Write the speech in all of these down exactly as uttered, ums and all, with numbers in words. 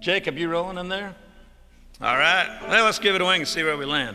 Jacob, you rolling in there? All right. Well, let's give it a wing and see where we land.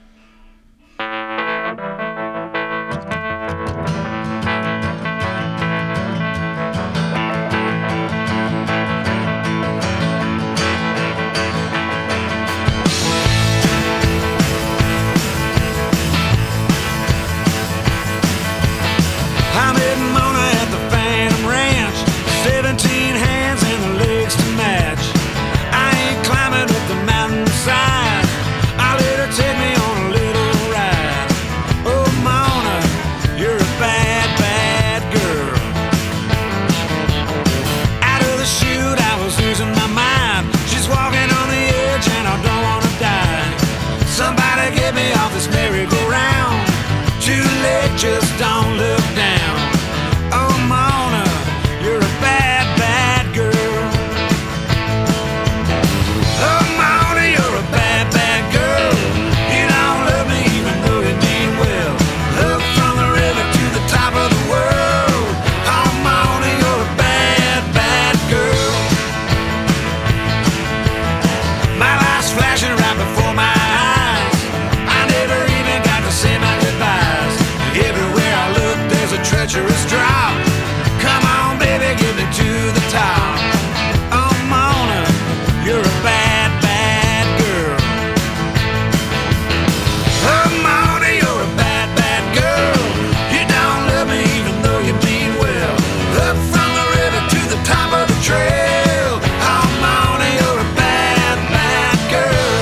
I met Mona at the Phantom Ranch, seventeen hands and the legs to match. I ain't climbing up the mountainside, I let her take me on a little ride. Oh Mona, you're a bad, bad girl. Out of the chute I was losing my mind. She's walking on the edge and I don't wanna die. Somebody get me off this merry-go-round. Too late, just don't look down. Oh Mona, you're a bad, bad girl. Oh Mona, you're a bad, bad girl. You don't love me even though you mean well. Up from the river to the top of the world. Oh Mona, you're a bad, bad girl. My life's flashing right before my eyes. I never even got to say my goodbyes. Everywhere I look, there's a treacherous drop. Come on, baby, get me to the top. Oh, Mona, you're a bad, bad girl. Oh, Mona, you're a bad, bad girl. You don't love me even though you mean well. Up from the river to the top of the trail. Oh, Mona, you're a bad, bad girl.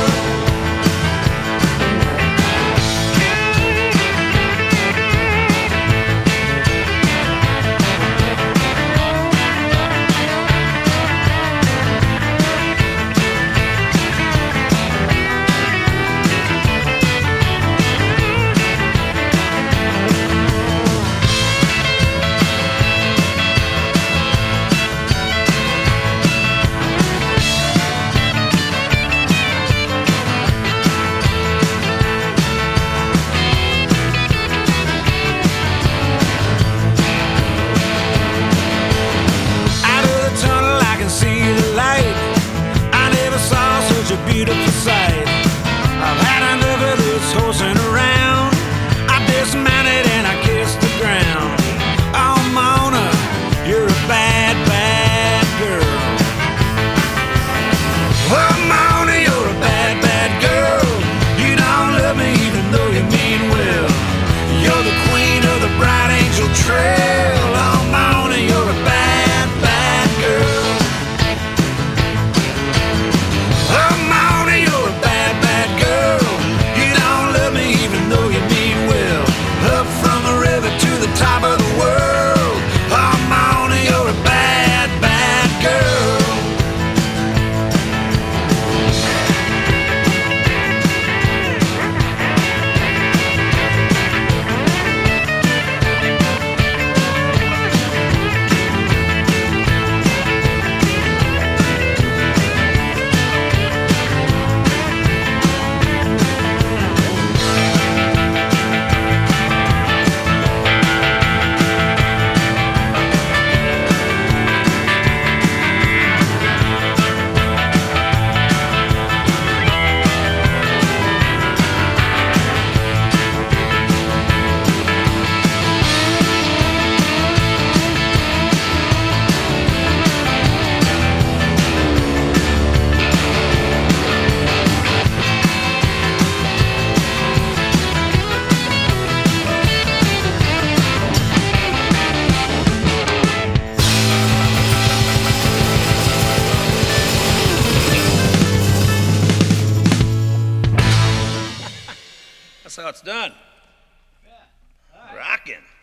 Out of the tunnel I can see the light. I never saw such a beautiful sight. I've had enough of this horsing around. I dismounted and I kissed the ground. Oh Mona, you're a bad, bad girl. Oh Mona, you're a bad, bad girl. You don't love me even though you mean well. You're the queen of the Bright Angel Trail. Oh Mona, you're a bad, bad girl. Oh Mona, you're a bad, bad girl. You don't love me even though you mean well. Up from the river to the top of the world. Oh Mona, you're a bad, bad girl. That's how it's done. Rockin'.